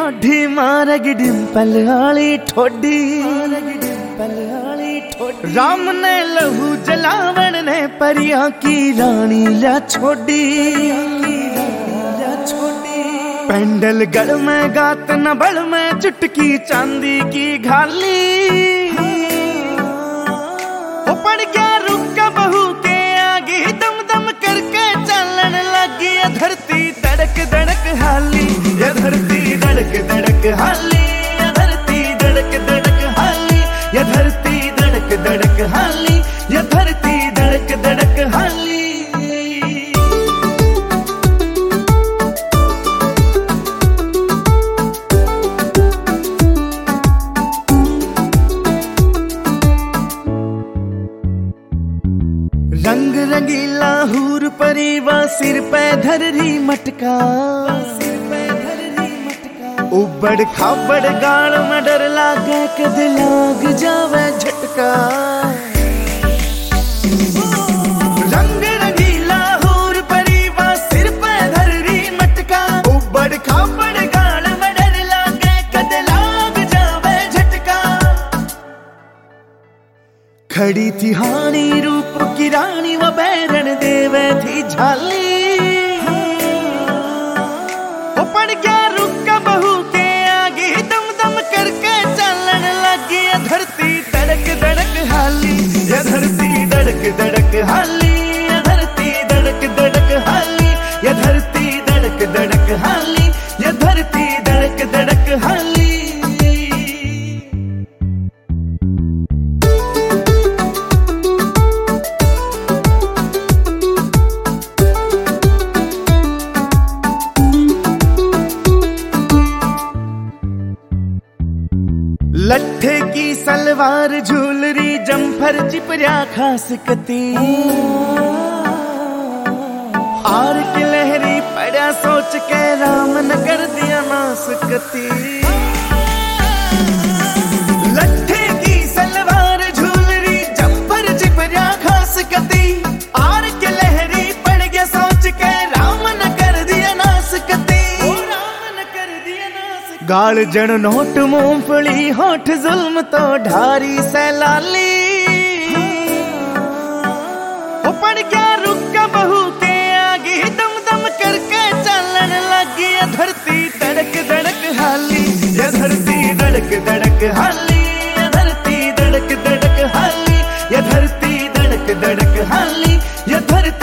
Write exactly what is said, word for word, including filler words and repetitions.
ढोढी मारग डिंपल वाली ठोडी, राम ने लहू जलावन ने परिया की रानी ला छोड़ी। पेंडल गढ़ में गात न बड़ में चुटकी चांदी की घाली, वो पड़ गया रुका बहू के आगे दम दम करके चलन लगी। ये धरती धड़क धड़क हाली, ये धरती धड़क धड़क हाली, ये धरती धड़क धड़क हाली, ये धरती धड़क धड़क हाली, ये धरती धड़क धड़क हाली। रंग रंगीला हूर परिवा सिर पे धर रही मटका, सिर पे धर रही मटका। उबड़ खाबड़ गाल में डर लागे कद लाग जावे झटका। रंग रंगीला हूर परिवा सिर पे धर रही मटका, उबड़ खाबड़ गाल में डर लागे कद लाग जावे झटका। खड़ी थी हानी रूप की रानी वो बैरन देवे थी झाली, वो पड़ गया रुका बहू के आगे दम दम करके चलन लगी। ये धरती धड़क धड़क हाली, ये धरती धड़क धड़क हाली, ये धरती धड़क धड़क हाली, ये धरती धड़क धड़क हाली, ये धरती धड़क धड़क हाली। लट्ठे की सलवार झूलरी जम्फर चिपरिया खास कती, आर की लहरी पड़ा सोच के राम न कर दिया नास कती। लट्ठे की सलवार झूलरी जम्फर चिपरिया खास कती, आर की लहरी पड़ गया सोच के राम न कर दिया नास कती। गाल जन नोट मूंगफली होठ जुल्म तो ढारी सैलाली, वो पड़ गया रुका बहू के आगे दम दम करके चलन लगी। ये धरती धड़क धड़क हाली, ये धरती धड़क धड़क हाली, ये धरती धड़क धड़क हाली, ये धरती धड़क धड़क हाली, ये धरती